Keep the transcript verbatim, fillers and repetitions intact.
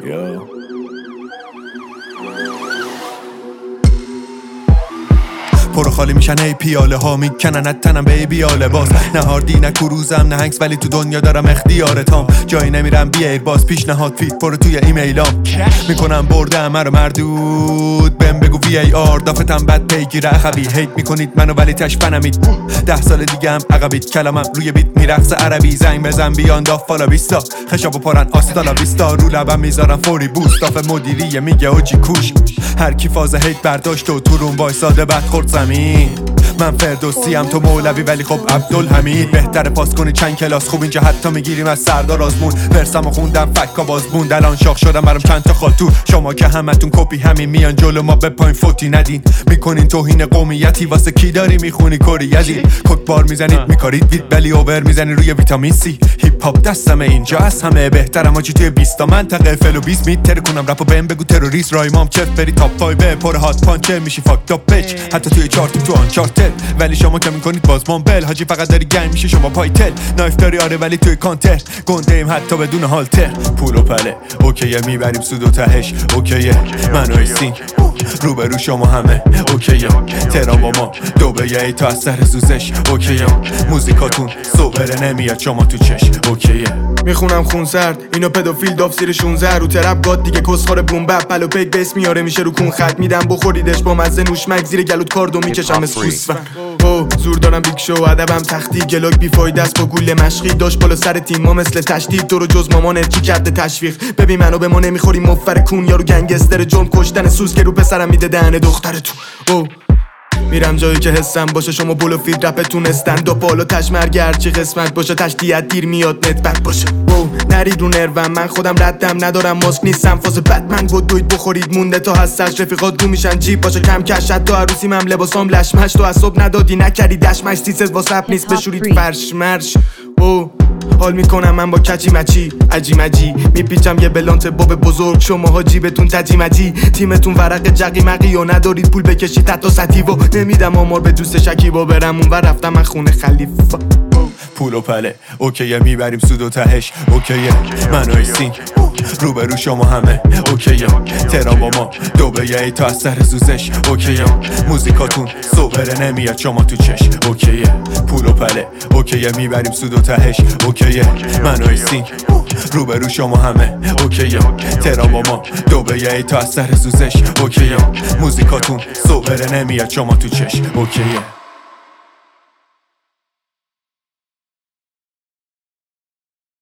یا پرو خالی میشن ای پیاله ها میکنن تنم به ای بیاله باز نهاردی نه کروزم نه هنگس ولی تو دنیا دارم اختیارتام جایی نمیرم بیایر باز پیشنهاد فیت پرو توی ایمیلام میکنم برده مرا مردود بهم بگو وی ای آر دافتم بد پیگیر عقبی هیت میکنید منو ولی تش فنمید ده سال دیگه هم عقبید کلامم روی بیت میرقص عربی زنگ بزن بیان داف فالا بیستا خشابو پارن آستالا بیستا رو لبم میذارم فوری بوست داف مدیریه میگه اوجی کوش هر کی فاز هیت برداشت و تو روم وایساده بعد خورد زمین من فردوسیم تو مولوی ولی خب عبدالحمید بهتره پاس کنی چند کلاس خوب اینجا حتی میگیریم از سردار آزمون ورسمو خوندم فکا باز بوند الان شاخ شدم برام چند تا خاطور شما که همتون کپی همین میان جلو ما به پایین فوتی ندین میکنین توهین قومیتی واسه کی داری میخونی کری یزی کوک بار میزنید میکارید ویت بلی اوور میزنی روی ویتامین سی هیپ هاپ دستمه اینجا از همه بهترم آجی توی بیست تا منطقه فلو بیست میتر کنم رپو بهم بگو تروریست رایمام چف بری تاپ پنج پر هات پانچ میشی فاکت اپ بچ حتی توی چارت تو آن چارت ولی شما که میکنید باز مامبل حاجی فقط داری گنگ میشه شما پایتل نایف داری آره ولی توی کانتر گنده ایم حتی بدون هالتر پول و پله اوکیه میبریم سود و تهش اوکیه من و سینگ روبرو شما همه اوکیه ترا با ما دوبه ای تا از سر سوزش اوکیه موزیکاتون صبره نمیاد شما تو چش اوکیه میخونم خون سرد اینو پدوفیل داف زیر شونزده رو ترپ گاد دیگه کسخور بوم بپ پلو پیک بیس میاره میشه رو کون خط میدم بخوریدش با مزه نوشمک زیر گلوت کاردو میکشم از کوسفر او زور دارم بیگ شو ادبم تختی گلاک بی فایده است با گوله مشقی داشت بالا سر تیم ما مثل تشدید تو رو جز مامانت چی کرده تشویق ببین منو به ما نمیخوری مفر کون یارو گنگستر جرم کشتن سوز که رو پسرم میده دهن دخترتون او میرم جایی که حسم باشه شما بولو فید رپتون استند اپ بالا تشمرگ هرچی قسمت باشه تشتیت دیر میاد نت بد باشه او نرید رو نروم من خودم ردم ندارم ماسک نیستم فاز بد من گود دوید بخورید مونده تا هستش رفیقات رو میشن جیب باشه کم کشت تا عروسیم هم لباسام لشمش تو از صبح ندادی نکردی دشمش سیسز واسه رپ نیست بشورید فرش مرش او حال میکنم من با کچی مچی عجی مجی میپیچم یه بلانت باب بزرگ شماها جیبتون تجی مجی تیمتون ورق جقی مقی و ندارید پول بکشید حتی سطی و نمیدم آمار به دوست شکیبا برم اون و رفتم من خونه خلیفه پول و پله اوکیه میبریم سود و تهش اوکیه من و سینگ روبرو شما همه اوکیه ترا با ما دوبه ای تا از سر سوزش اوکیه موزیکاتون صبره نمیاد شما تو چش اوکیه پول و پله اوکیه میبریم سود و تهش اوکیه من و سینگ روبرو شما همه اوکیه ترا با ما دوبه ای تا از سر سوزش اوکیه موزیکاتون صبره نمیاد شما تو چش اوکیه